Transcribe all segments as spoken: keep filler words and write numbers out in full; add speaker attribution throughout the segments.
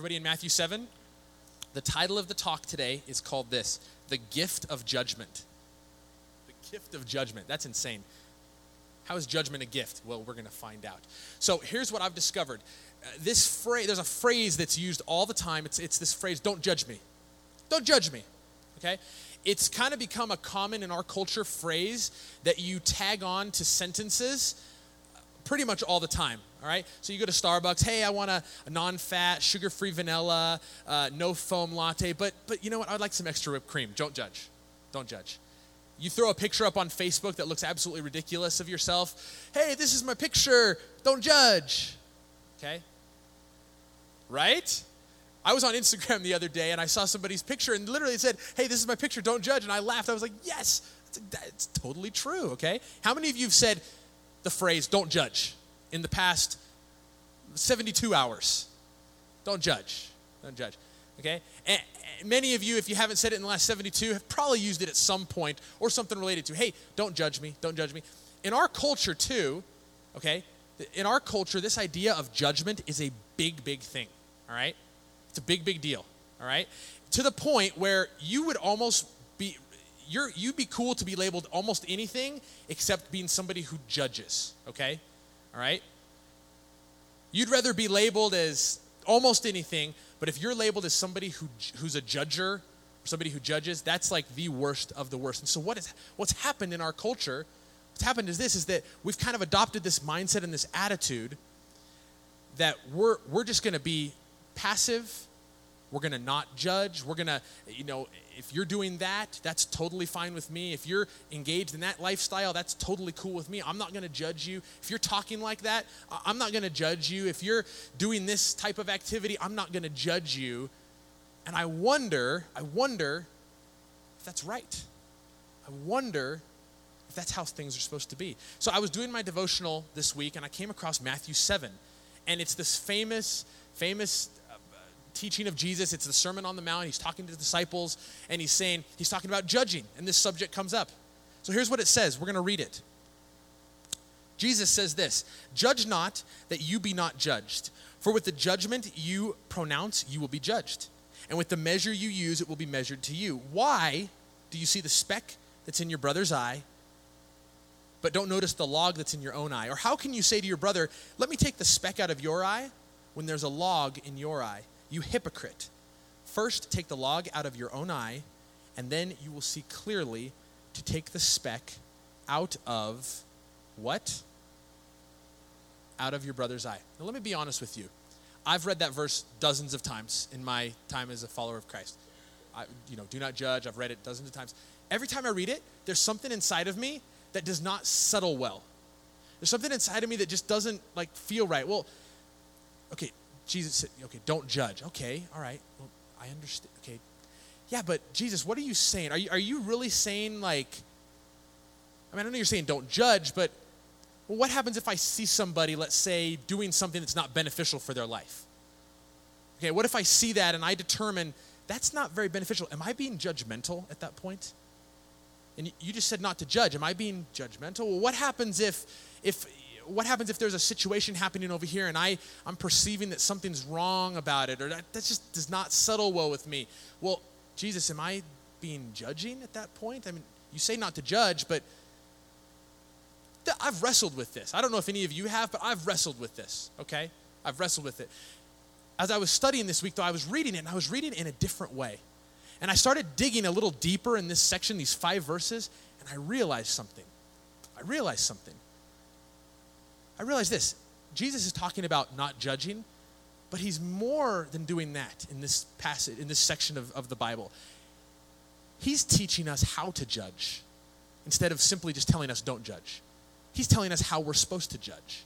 Speaker 1: Everybody in Matthew seven? The title of the talk today is called this, The Gift of Judgment. The gift of judgment. That's insane. How is judgment a gift? Well, we're going to find out. So here's what I've discovered. Uh, this phrase, there's a phrase that's used all the time. It's, it's this phrase, don't judge me. Don't judge me, okay? It's kind of become a common in our culture phrase that you tag on to sentences pretty much all the time, all right? So you go to Starbucks, hey, I want a, a non-fat, sugar-free vanilla, uh, no foam latte, but but you know what? I'd like some extra whipped cream. Don't judge. Don't judge. You throw a picture up on Facebook that looks absolutely ridiculous of yourself. Hey, this is my picture. Don't judge. Okay? Right? I was on Instagram the other day, and I saw somebody's picture, and literally it said, hey, this is my picture. Don't judge. And I laughed. I was like, yes, it's, it's totally true, okay? How many of you have said the phrase, don't judge, in the past seventy-two hours? Don't judge. Don't judge. Okay? And many of you, if you haven't said it in the last seventy-two, have probably used it at some point or something related to, hey, don't judge me, don't judge me. In our culture too, okay, in our culture, this idea of judgment is a big, big thing, all right? It's a big, big deal, all right? To the point where you would almost be, you're, you'd be cool to be labeled almost anything except being somebody who judges, okay? All right? You'd rather be labeled as almost anything, but if you're labeled as somebody who who's a judger, or somebody who judges, that's like the worst of the worst. And so what is what's happened in our culture, what's happened is this, is that we've kind of adopted this mindset and this attitude that we're we're just going to be passive. We're going to not judge. We're going to, you know, if you're doing that, that's totally fine with me. If you're engaged in that lifestyle, that's totally cool with me. I'm not going to judge you. If you're talking like that, I'm not going to judge you. If you're doing this type of activity, I'm not going to judge you. And I wonder, I wonder if that's right. I wonder if that's how things are supposed to be. So I was doing my devotional this week, and I came across Matthew seven. And it's this famous, famous teaching of Jesus. It's the Sermon on the Mount. He's talking to the disciples, and he's saying, he's talking about judging, and this subject comes up. So here's what it says. We're going to read it. Jesus says this, judge not that you be not judged. For with the judgment you pronounce, you will be judged. And with the measure you use, it will be measured to you. Why do you see the speck that's in your brother's eye, but don't notice the log that's in your own eye? Or how can you say to your brother, let me take the speck out of your eye when there's a log in your eye? You hypocrite. First take the log out of your own eye, and then you will see clearly to take the speck out of what? Out of your brother's eye. Now let me be honest with you. I've read that verse dozens of times in my time as a follower of Christ. I, you know, do not judge. I've read it dozens of times. Every time I read it, there's something inside of me that does not settle well. There's something inside of me that just doesn't like feel right. Well, okay, Jesus said, okay, don't judge. Okay, all right. Well, I understand. Okay. Yeah, but Jesus, what are you saying? Are you, are you really saying like, I mean, I know you're saying don't judge, but well, what happens if I see somebody, let's say, doing something that's not beneficial for their life? Okay, what if I see that and I determine that's not very beneficial? Am I being judgmental at that point? And you just said not to judge. Am I being judgmental? Well, what happens if, if, what happens if there's a situation happening over here and I, I'm perceiving that something's wrong about it, or that, that just does not settle well with me? Well, Jesus, am I being judging at that point? I mean, you say not to judge, but th- I've wrestled with this. I don't know if any of you have, but I've wrestled with this, okay? I've wrestled with it. As I was studying this week, though, I was reading it, and I was reading it in a different way. And I started digging a little deeper in this section, these five verses, and I realized something. I realized something. I realized this. Jesus is talking about not judging, but he's more than doing that in this passage, in this section of, of the Bible. He's teaching us how to judge instead of simply just telling us don't judge. He's telling us how we're supposed to judge.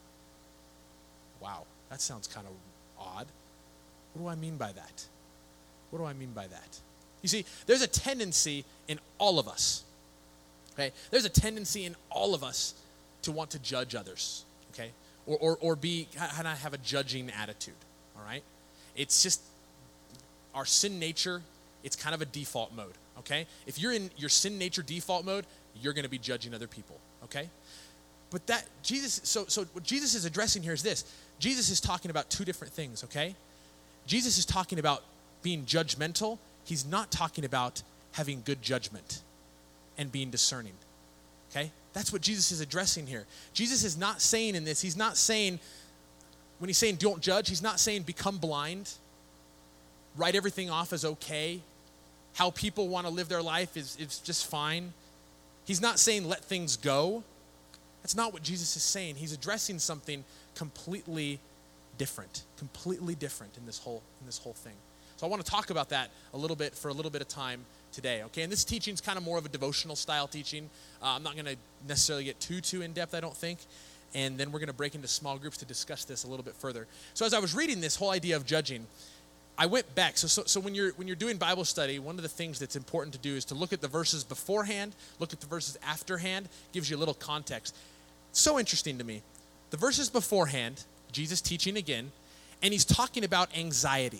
Speaker 1: Wow, that sounds kind of odd. What do I mean by that? What do I mean by that? You see, there's a tendency in all of us, okay? There's a tendency in all of us to want to judge others, okay? Or or, or be, kind of have a judging attitude, all right? It's just our sin nature, it's kind of a default mode, okay? If you're in your sin nature default mode, you're going to be judging other people, okay? But that, Jesus, so, so what Jesus is addressing here is this. Jesus is talking about two different things, okay? Jesus is talking about being judgmental. He's not talking about having good judgment and being discerning. Okay? That's what Jesus is addressing here. Jesus is not saying in this, he's not saying, when he's saying don't judge, he's not saying become blind, write everything off as okay, how people want to live their life is, is just fine. He's not saying let things go. That's not what Jesus is saying. He's addressing something completely different, completely different in this whole in this whole thing. So I want to talk about that a little bit for a little bit of time today, okay? And this teaching is kind of more of a devotional style teaching. Uh, I'm not going to necessarily get too, too in-depth, I don't think. And then we're going to break into small groups to discuss this a little bit further. So as I was reading this whole idea of judging, I went back. So, so, so when you're when you're doing Bible study, one of the things that's important to do is to look at the verses beforehand, look at the verses afterhand. Gives you a little context. So interesting to me. The verses beforehand, Jesus teaching again, and he's talking about anxiety.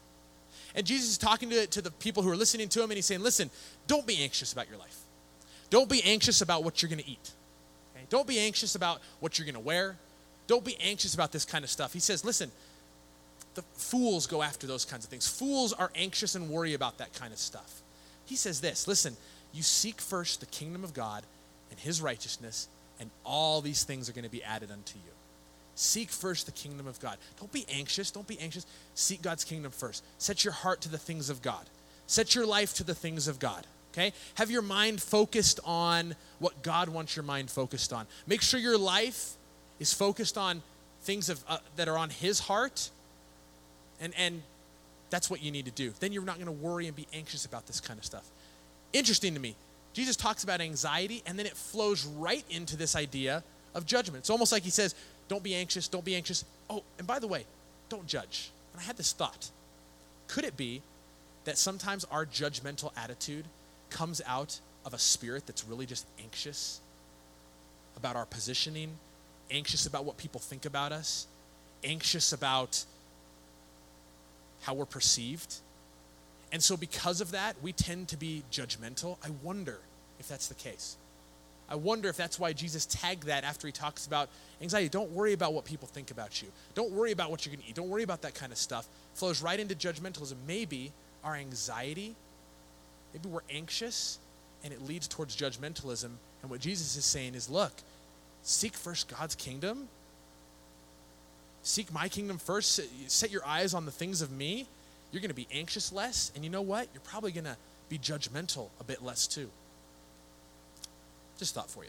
Speaker 1: And Jesus is talking to, to the people who are listening to him, and he's saying, listen, don't be anxious about your life. Don't be anxious about what you're going to eat. Okay? Don't be anxious about what you're going to wear. Don't be anxious about this kind of stuff. He says, listen, the fools go after those kinds of things. Fools are anxious and worry about that kind of stuff. He says this, listen, you seek first the kingdom of God and his righteousness, and all these things are going to be added unto you. Seek first the kingdom of God. Don't be anxious. Don't be anxious. Seek God's kingdom first. Set your heart to the things of God. Set your life to the things of God. Okay? Have your mind focused on what God wants your mind focused on. Make sure your life is focused on things of, uh, that are on his heart. And, and that's what you need to do. Then you're not going to worry and be anxious about this kind of stuff. Interesting to me. Jesus talks about anxiety, and then it flows right into this idea of judgment. It's almost like he says, don't be anxious, don't be anxious. Oh, and by the way, don't judge. And I had this thought. Could it be that sometimes our judgmental attitude comes out of a spirit that's really just anxious about our positioning, anxious about what people think about us, anxious about how we're perceived? And so because of that, we tend to be judgmental. I wonder if that's the case. I wonder if that's why Jesus tagged that after he talks about anxiety. Don't worry about what people think about you. Don't worry about what you're going to eat. Don't worry about that kind of stuff. Flows right into judgmentalism. Maybe our anxiety, maybe we're anxious, and it leads towards judgmentalism. And what Jesus is saying is, look, seek first God's kingdom. Seek my kingdom first. Set your eyes on the things of me. You're going to be anxious less. And you know what? You're probably going to be judgmental a bit less too. Just thought for you.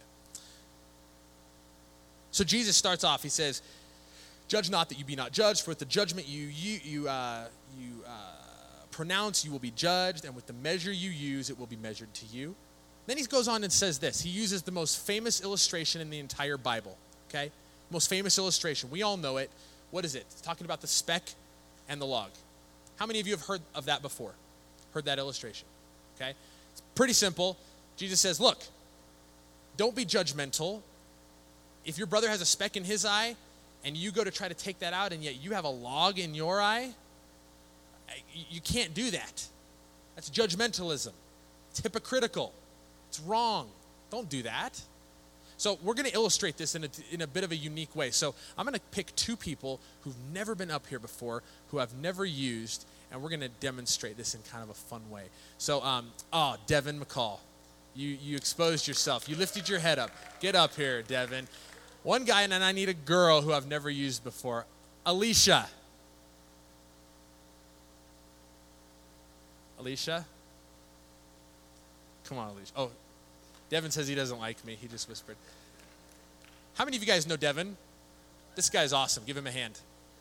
Speaker 1: So Jesus starts off, he says, judge not that you be not judged, for with the judgment you you you, uh, you uh, pronounce, you will be judged, and with the measure you use, it will be measured to you. Then he goes on and says this. He uses the most famous illustration in the entire Bible, okay? Most famous illustration. We all know it. What is it? It's talking about the speck and the log. How many of you have heard of that before? Heard that illustration, okay? It's pretty simple. Jesus says, look, don't be judgmental. If your brother has a speck in his eye and you go to try to take that out and yet you have a log in your eye, you can't do that. That's judgmentalism. It's hypocritical. It's wrong. Don't do that. So we're going to illustrate this in a, in a bit of a unique way. So I'm going to pick two people who've never been up here before, who I've never used, and we're going to demonstrate this in kind of a fun way. So, um, oh, Devin McCall. You you exposed yourself. You lifted your head up. Get up here, Devin. One guy, and then I need a girl who I've never used before. Alicia. Alicia? Come on, Alicia. Oh, Devin says he doesn't like me. He just whispered. How many of you guys know Devin? This guy's awesome. Give him a hand.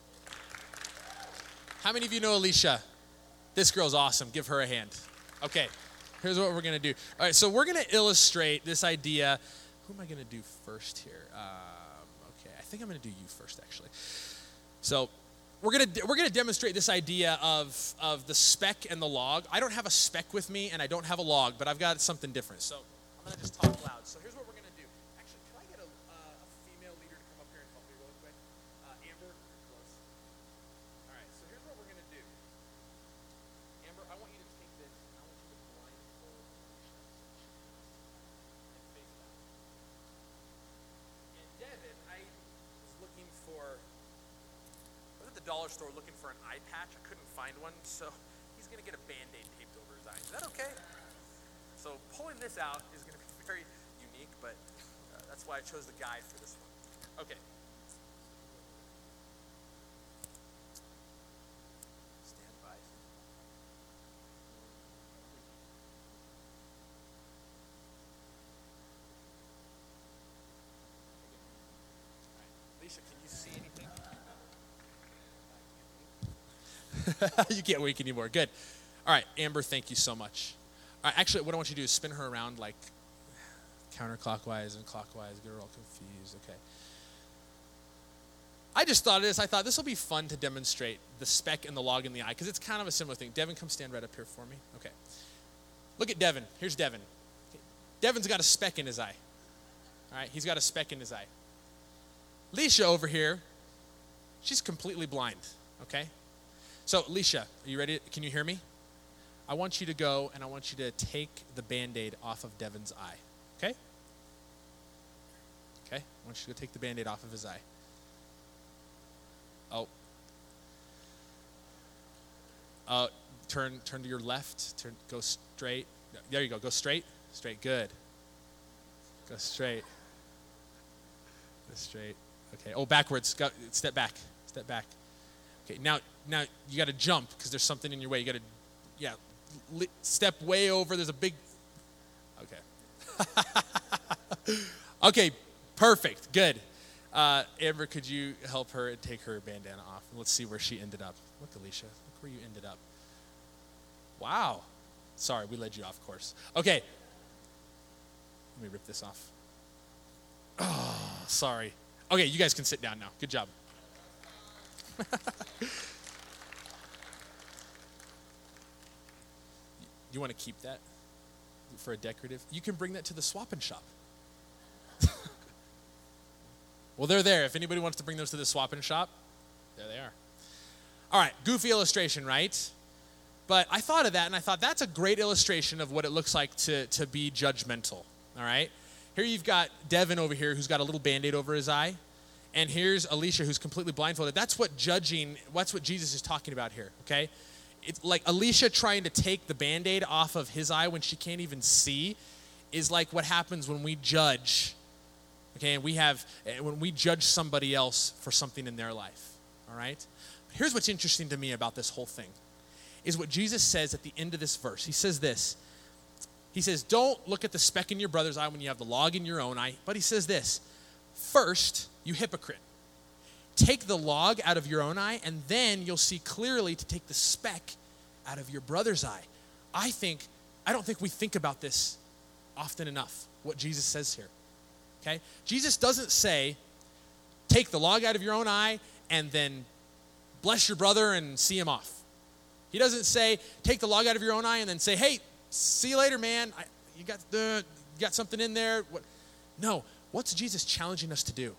Speaker 1: How many of you know Alicia? This girl's awesome. Give her a hand. Okay. Here's what we're going to do. All right, so we're going to illustrate this idea. Who am I going to do first here? Um, okay, I think I'm going to do you first, actually. So we're going to we're going to demonstrate this idea of, of the speck and the log. I don't have a speck with me, and I don't have a log, but I've got something different. So I'm going to just talk loud. So here's what we're going to do. Actually, can I get a, uh, a female leader to come up here and help me really quick? Uh, Amber, you're close. All right, so here's what we're going to do. Amber, I want you to take this. I want you to blindfold and face down. And Devin, I was looking for, was it the Dollar dollar store looking for an eye patch. I couldn't find one, so he's going to get a Band-Aid taped over his eye. Is that okay? So pulling this out is going to be very unique, but uh, that's why I chose the guide for this one. Okay. Stand by. Alicia, can you see anything? You can't wink anymore. Good. All right, Amber, thank you so much. All right, actually, what I want you to do is spin her around like counterclockwise and clockwise. Get her all confused. Okay. I just thought of this. I thought this will be fun to demonstrate the speck and the log in the eye because it's kind of a similar thing. Devin, come stand right up here for me. Okay. Look at Devin. Here's Devin. Okay. Devin's got a speck in his eye. All right, he's got a speck in his eye. Alicia over here, she's completely blind. Okay. So, Alicia, are you ready? Can you hear me? I want you to go and I want you to take the Band-Aid off of Devin's eye. Okay? Okay? I want you to go take the Band-Aid off of his eye. Oh. Uh, turn turn to your left. Turn go straight. There you go. Go straight. Straight. Good. Go straight. Go straight. Okay. Oh, backwards. Go, step back. Step back. Okay. Now now you got to jump because there's something in your way. You got to yeah, li- step way over. There's a big Okay. Okay, perfect. Good. Uh, Amber, could you help her and take her bandana off? Let's see where she ended up. Look, Alicia. Look where you ended up. Wow. Sorry, we led you off course. Okay. Let me rip this off. Oh, sorry. Okay, you guys can sit down now. Good job. You want to keep that for a decorative? You can bring that to the swap-and shop. Well, they're there. If anybody wants to bring those to the swap-and shop, there they are. All right, goofy illustration, right? But I thought of that, and I thought that's a great illustration of what it looks like to, to be judgmental, all right? Here you've got Devin over here who's got a little Band-Aid over his eye, and here's Alicia who's completely blindfolded. That's what judging, that's what Jesus is talking about here, okay? It's like Alicia trying to take the Band-Aid off of his eye when she can't even see is like what happens when we judge, okay? And we have, when we judge somebody else for something in their life, all right? But here's what's interesting to me about this whole thing is what Jesus says at the end of this verse. He says this. He says, don't look at the speck in your brother's eye when you have the log in your own eye. But he says this, first, you hypocrite, take the log out of your own eye, and then you'll see clearly to take the speck out of your brother's eye. I think, I don't think we think about this often enough, what Jesus says here, okay? Jesus doesn't say, take the log out of your own eye and then bless your brother and see him off. He doesn't say, take the log out of your own eye and then say, hey, see you later, man. I, you got the, you got something in there. What? No, what's Jesus challenging us to do?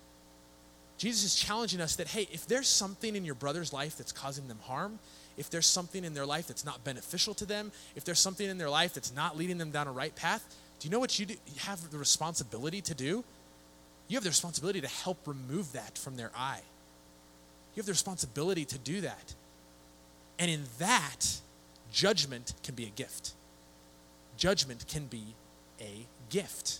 Speaker 1: Jesus is challenging us that, hey, if there's something in your brother's life that's causing them harm, if there's something in their life that's not beneficial to them, if there's something in their life that's not leading them down a right path, do you know what you, do? You have the responsibility to do? You have the responsibility to help remove that from their eye. You have the responsibility to do that. And in that, judgment can be a gift. Judgment can be a gift.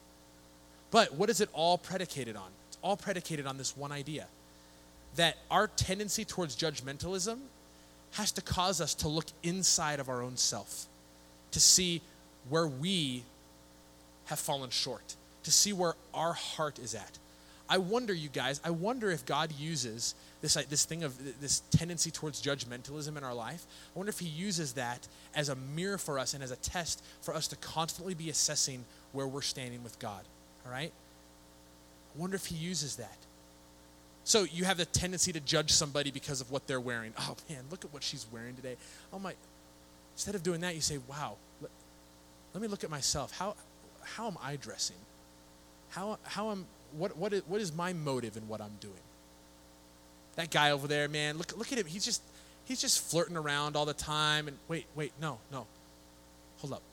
Speaker 1: But what is it all predicated on? It's all predicated on this one idea, that our tendency towards judgmentalism has to cause us to look inside of our own self, to see where we have fallen short, to see where our heart is at. I wonder, you guys, I wonder if God uses this, this thing of this tendency towards judgmentalism in our life. I wonder if he uses that as a mirror for us and as a test for us to constantly be assessing where we're standing with God, all right? I wonder if he uses that. So you have the tendency to judge somebody because of what they're wearing. Oh man, look at what she's wearing today. Oh my, instead of doing that, you say, wow, let, let me look at myself. How how am I dressing? How how am what what is, what is my motive in what I'm doing? That guy over there, man, look look at him. He's just he's just flirting around all the time. And wait, wait, no, no. Hold up.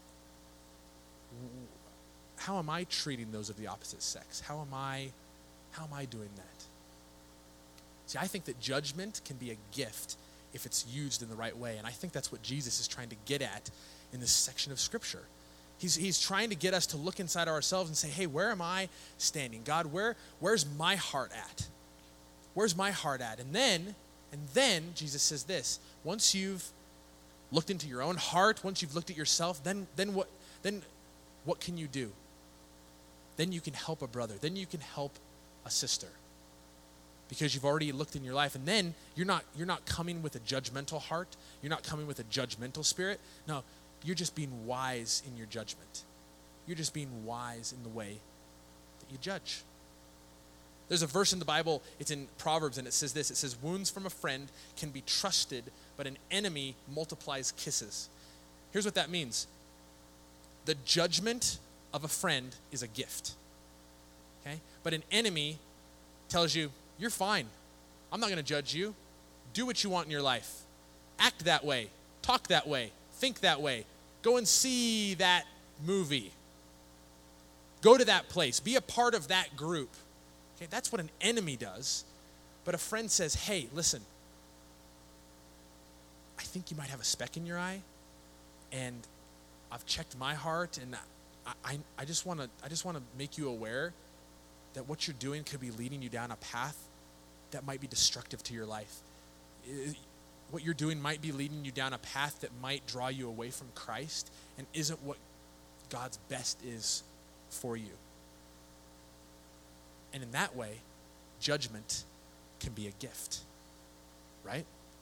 Speaker 1: How am I treating those of the opposite sex? How am I how am I doing that? See, I think that judgment can be a gift if it's used in the right way. And I think that's what Jesus is trying to get at in this section of Scripture. He's, he's trying to get us to look inside ourselves and say, hey, where am I standing? God, where, where's my heart at? Where's my heart at? And then, and then Jesus says this, once you've looked into your own heart, once you've looked at yourself, then, then, what, then what can you do? Then you can help a brother. Then you can help a sister. Because you've already looked in your life, and then you're not you're not coming with a judgmental heart. You're not coming with a judgmental spirit. No, you're just being wise in your judgment. You're just being wise in the way that you judge. There's a verse in the Bible, it's in Proverbs, and it says this. It says, wounds from a friend can be trusted, but an enemy multiplies kisses. Here's what that means. The judgment of a friend is a gift. Okay? But an enemy tells you, you're fine. I'm not going to judge you. Do what you want in your life. Act that way. Talk that way. Think that way. Go and see that movie. Go to that place. Be a part of that group. Okay, that's what an enemy does. But a friend says, hey, listen, I think you might have a speck in your eye, and I've checked my heart, and I, I, I just want to I just want to make you aware that what you're doing could be leading you down a path that might be destructive to your life. What you're doing might be leading you down a path that might draw you away from Christ and isn't what God's best is for you. And in that way, judgment can be a gift, right?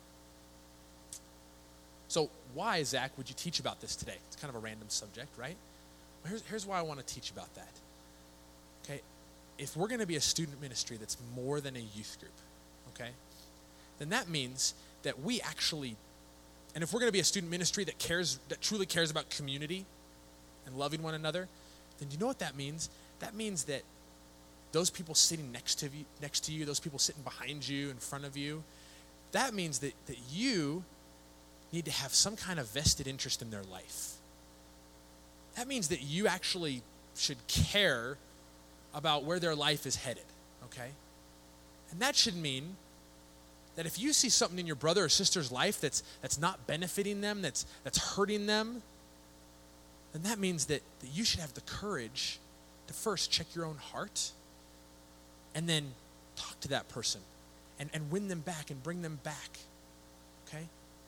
Speaker 1: So why, Zach, would you teach about this today? It's kind of a random subject, right? Well, here's, here's why I want to teach about that. Okay, if we're going to be a student ministry that's more than a youth group, okay, then that means that we actually, and if we're going to be a student ministry that cares, that truly cares about community and loving one another, then you know what that means? That means that those people sitting next to you, next to you, those people sitting behind you, in front of you, that means that, that you need to have some kind of vested interest in their life. That means that you actually should care about where their life is headed, okay? And that should mean that if you see something in your brother or sister's life that's that's not benefiting them, that's that's hurting them, then that means that, that you should have the courage to first check your own heart and then talk to that person and, and win them back and bring them back, okay?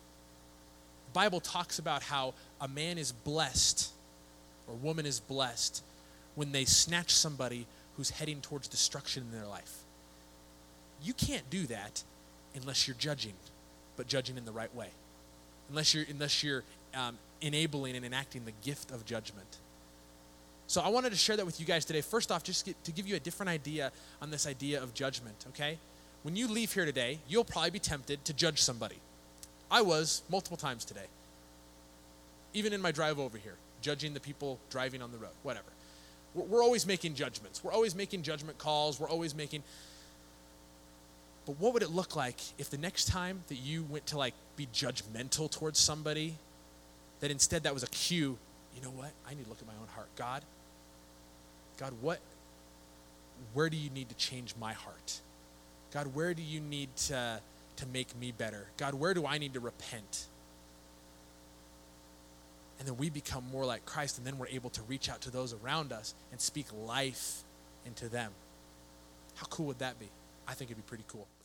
Speaker 1: The Bible talks about how a man is blessed or a woman is blessed when they snatch somebody who's heading towards destruction in their life. You can't do that unless you're judging, but judging in the right way. Unless you're unless you're um, enabling and enacting the gift of judgment. So I wanted to share that with you guys today. First off, just get, to give you a different idea on this idea of judgment, okay? When you leave here today, you'll probably be tempted to judge somebody. I was multiple times today. Even in my drive over here, judging the people driving on the road, whatever. We're, we're always making judgments. We're always making judgment calls. We're always making... But what would it look like if the next time that you went to like be judgmental towards somebody, that instead that was a cue, you know what? I need to look at my own heart. God, God, what, where do you need to change my heart? God, where do you need to, to make me better? God, where do I need to repent? And then we become more like Christ, and then we're able to reach out to those around us and speak life into them. How cool would that be? I think it'd be pretty cool.